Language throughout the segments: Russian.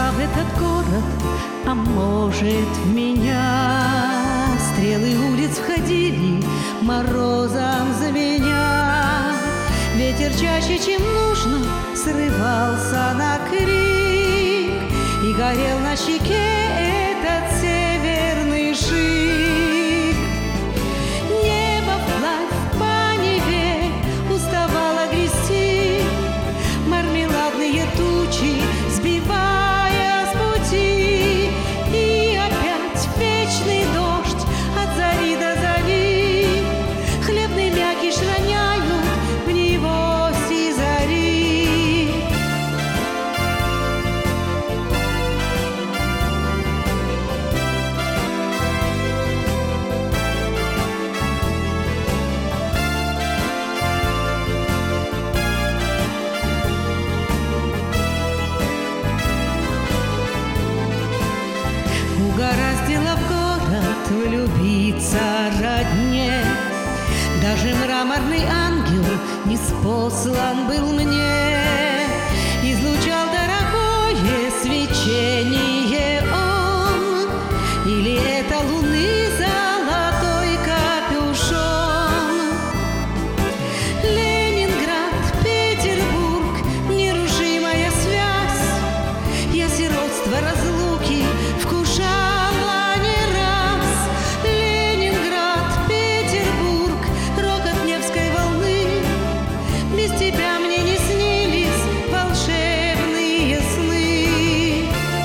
в этот город, а может, в меня. Стрелы улиц входили, морозом звеня. Ветер чаще, чем нужно, срывался на крик, и горел на щеке этот северный шик. Небо вплавь по Неве уставало грести, мармеладные тучи сбивая с пути. И опять вечный дождь от зари до зари, хлебный мякиш роняют в него сизари. Угораздило в город влюбиться родне, даже мраморный ангел ниспослан был мне. Излучал дорогое свечение он, или это луны золотой капюшон? Ленинград, Петербург, нерушимая связь. Я сиротство разлуки вкушала не раз. Ленинград, Петербург, рокот Невской волны. Без тебя мне не снились волшебные сны.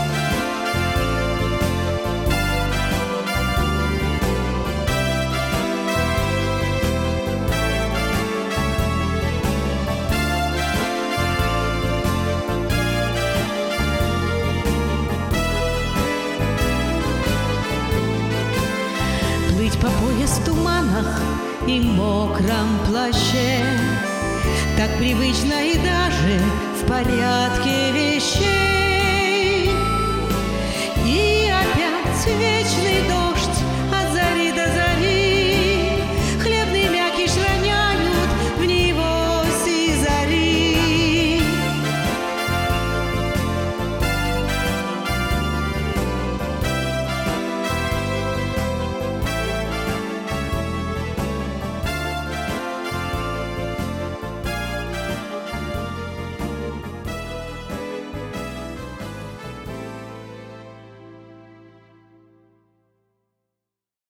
Плыть по пояс в туманах и мокром плаще, так привычно и даже в порядке вещей. И опять вечный дождь